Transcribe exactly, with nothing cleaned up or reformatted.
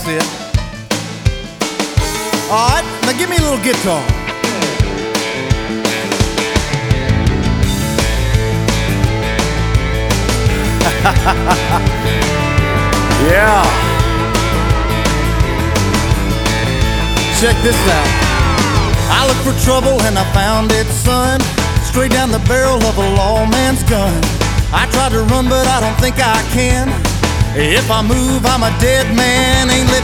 it. All right, now give me a little guitar. Yeah. Check this out. I looked for trouble and I found it, son, straight down the barrel of a lawman's gun. I tried to run, but I don't think I can. If I move, I'm a dead man. Ain't living